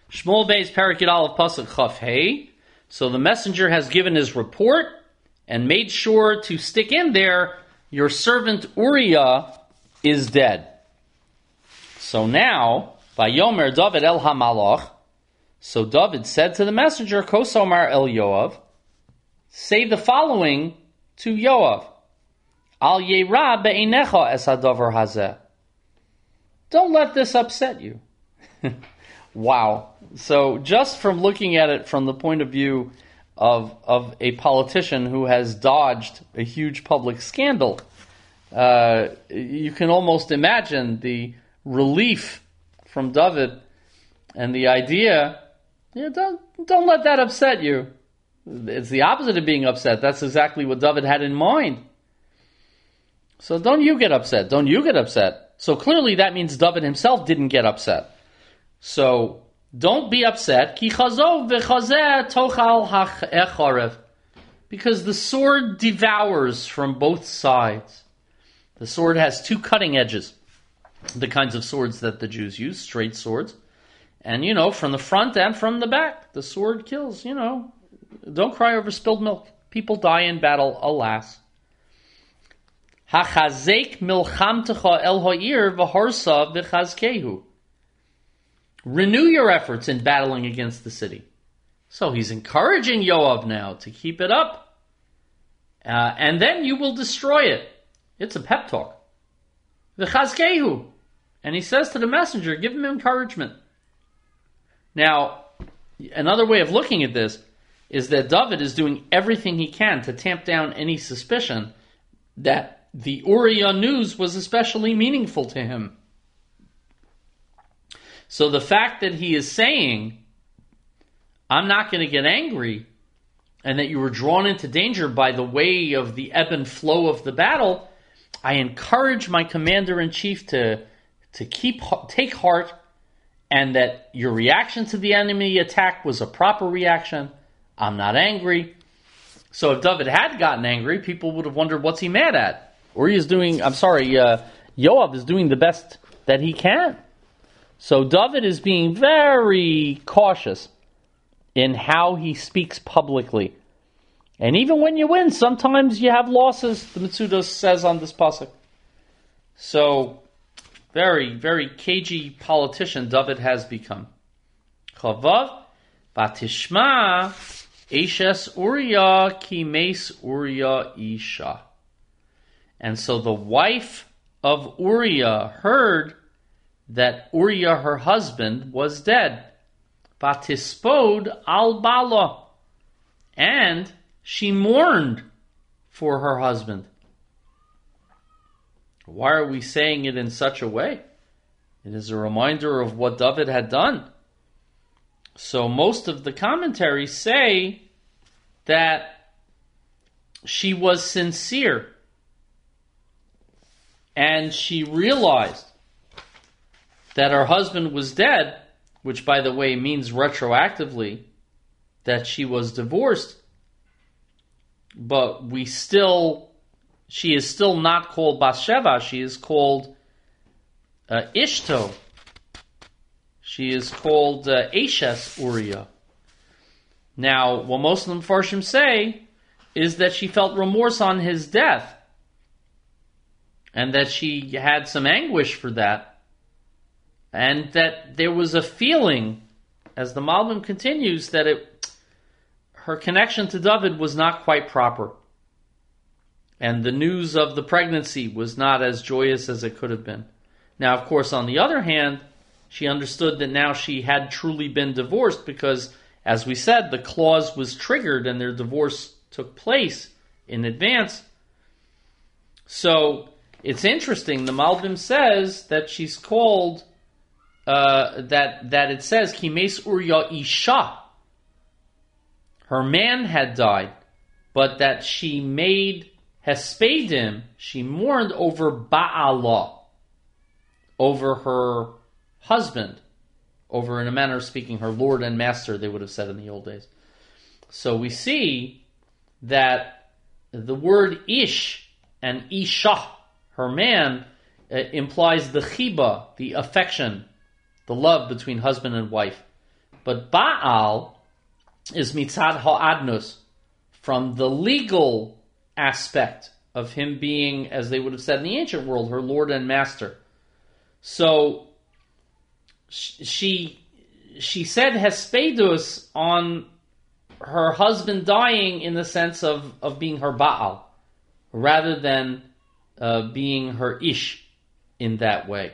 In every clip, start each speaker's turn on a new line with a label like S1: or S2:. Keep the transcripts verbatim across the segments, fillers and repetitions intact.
S1: Shmuel Beis Perek Yud Aleph Pasuk Chaf Hey. So the messenger has given his report and made sure to stick in there, your servant Uriah is dead. So now, Vayomer David El HaMalach, so David said to the messenger, Kosomar El Yoav, say the following to Yoav, Al Yera Be'einecha Es HaDavar Hazeh. Don't let this upset you. Wow. So just from looking at it from the point of view of of a politician who has dodged a huge public scandal, uh, you can almost imagine the relief from David and the idea, yeah, don't don't let that upset you. It's the opposite of being upset. That's exactly what David had in mind. So don't you get upset. Don't you get upset. So clearly that means David himself didn't get upset. So don't be upset. Ki chazov v'chazeh tochal ha'echarev. Because the sword devours from both sides. The sword has two cutting edges. The kinds of swords that the Jews use, straight swords. And, you know, from the front and from the back. The sword kills, you know. Don't cry over spilled milk. People die in battle, alas. Hachazek milchamtecha el ha'ir v'harsa v'chazkehu. Renew your efforts in battling against the city. So he's encouraging Yoav now to keep it up. Uh, and then you will destroy it. It's a pep talk. V'chazkehu. And he says to the messenger, give him encouragement. Now, another way of looking at this is that David is doing everything he can to tamp down any suspicion that the Uriah news was especially meaningful to him. So the fact that he is saying, I'm not going to get angry, and that you were drawn into danger by the way of the ebb and flow of the battle, I encourage my commander-in-chief to, to keep take heart, and that your reaction to the enemy attack was a proper reaction. I'm not angry. So if David had gotten angry, people would have wondered, what's he mad at? Or he is doing, I'm sorry, uh, Yoav is doing the best that he can. So David is being very cautious in how he speaks publicly. And even when you win, sometimes you have losses, the Mitzudos says on this pasuk. So, very, very cagey politician David has become. Chavav, Batishma, Eshes Uriah, Kimes Uriah Isha. And so the wife of Uriah heard that Uriah, her husband, was dead. Batispod al bala. And she mourned for her husband. Why are we saying it in such a way? It is a reminder of what David had done. So most of the commentaries say that she was sincere. And she realized that her husband was dead, which, by the way, means retroactively that she was divorced. But we still, she is still not called Bathsheba. She is called uh, Ishto. She is called uh, Eshes Uriah. Now, what most of the Mepharshim say is that she felt remorse on his death, and that she had some anguish for that, and that there was a feeling, as the Malbim continues, that it, her connection to David was not quite proper, and the news of the pregnancy was not as joyous as it could have been. Now, of course, on the other hand, she understood that now she had truly been divorced because, as we said, the clause was triggered and their divorce took place in advance. So, it's interesting, the Malbim says that she's called, uh, that that it says, Kimes Uriah Isha. Her man had died, but that she made Hespedim, she mourned over Ba'alah, over her husband, over, in a manner of speaking, her lord and master, they would have said in the old days. So we see that the word Ish and Isha, her man, uh, implies the chiba, the affection, the love between husband and wife. But Baal is mitzad ha'adnus, from the legal aspect of him being, as they would have said in the ancient world, her lord and master. So she she said hespedus on her husband dying in the sense of, of being her Baal, rather than uh, being her Ish in that way.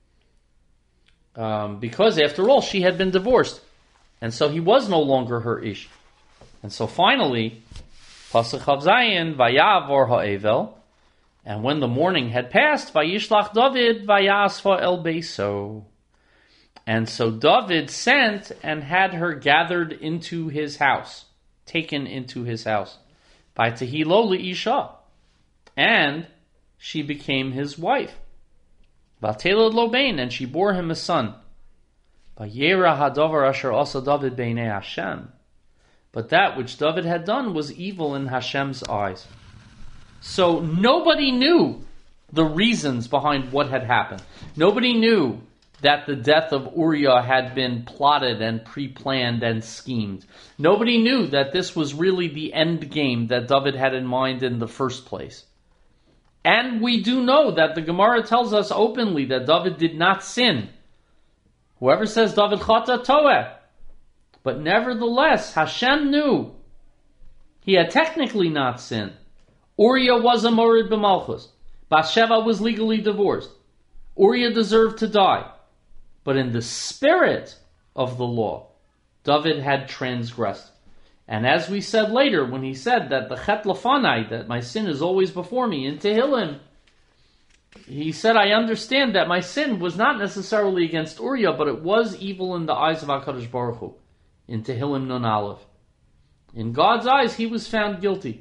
S1: Um, because after all, she had been divorced. And so he was no longer her Ish. And so finally, Pasuk Chav Zayin, Vayavor ha'evel, and when the morning had passed, Vayishlach David, Vayasfa el Beiso. And so David sent and had her gathered into his house, taken into his house, by Tehilo Isha, and she became his wife. Vatelad Lobain, and she bore him a son. Vayera hadavar asher asa David beinei Hashem. But that which David had done was evil in Hashem's eyes. So nobody knew the reasons behind what had happened. Nobody knew that the death of Uriah had been plotted and pre-planned and schemed. Nobody knew that this was really the end game that David had in mind in the first place. And we do know that the Gemara tells us openly that David did not sin. Whoever says David chata toeh. But nevertheless, Hashem knew. He had technically not sinned. Uriah was a morid b'malchus. Bathsheba was legally divorced. Uriah deserved to die. But in the spirit of the law, David had transgressed. And as we said later, when he said that the chet lafanai, that my sin is always before me, in Tehillim, he said, I understand that my sin was not necessarily against Uriah, but it was evil in the eyes of HaKadosh Baruch Hu, in Tehillim Nun Aleph. In God's eyes, he was found guilty.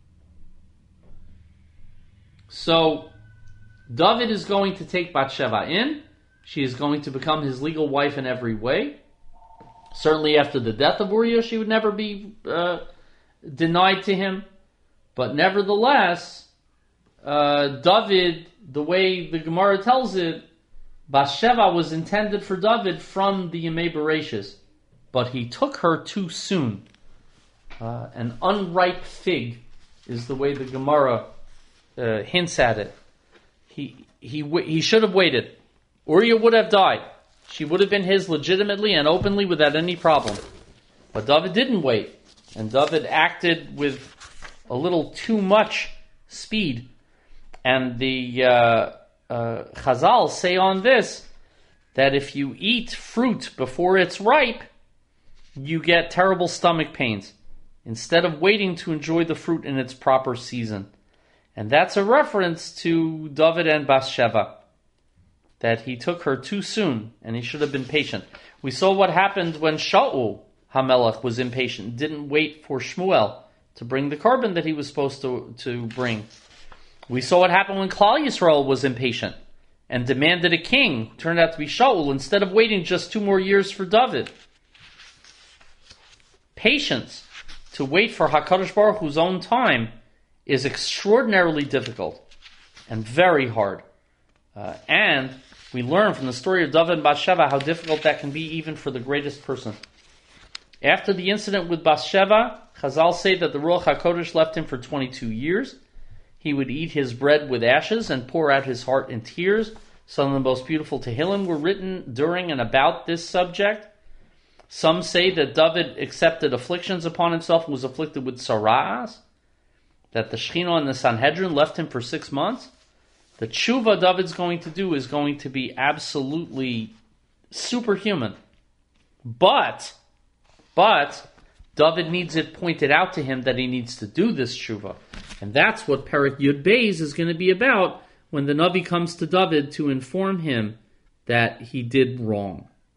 S1: So, David is going to take Bathsheba in. She is going to become his legal wife in every way. Certainly after the death of Uriah, she would never be uh, denied to him. But nevertheless, uh, David, the way the Gemara tells it, Bathsheba was intended for David from the Yemei Bereshis. But he took her too soon. Uh, an unripe fig is the way the Gemara uh, hints at it. He, he, he should have waited. Uriah would have died. She would have been his legitimately and openly without any problem. But David didn't wait. And David acted with a little too much speed. And the uh, uh, Chazal say on this that if you eat fruit before it's ripe, you get terrible stomach pains, instead of waiting to enjoy the fruit in its proper season. And that's a reference to David and Bathsheba, that he took her too soon, and he should have been patient. We saw what happened when Shaul HaMelech was impatient, didn't wait for Shmuel to bring the carbon that he was supposed to, to bring. We saw what happened when Klal Yisrael was impatient and demanded a king, turned out to be Shaul, instead of waiting just two more years for David. Patience, to wait for HaKadosh Baruch Hu's own time, is extraordinarily difficult and very hard. Uh, and we learn from the story of David and Bathsheba how difficult that can be even for the greatest person. After the incident with Bathsheba, Chazal say that the Ruach HaKodesh left him for twenty-two years. He would eat his bread with ashes and pour out his heart in tears. Some of the most beautiful Tehillim were written during and about this subject. Some say that David accepted afflictions upon himself and was afflicted with sara'as, that the Shekhinah and the Sanhedrin left him for six months. The tshuva David's going to do is going to be absolutely superhuman. But, but, David needs it pointed out to him that he needs to do this tshuva. And that's what Perek Yud Beis is going to be about when the Navi comes to David to inform him that he did wrong.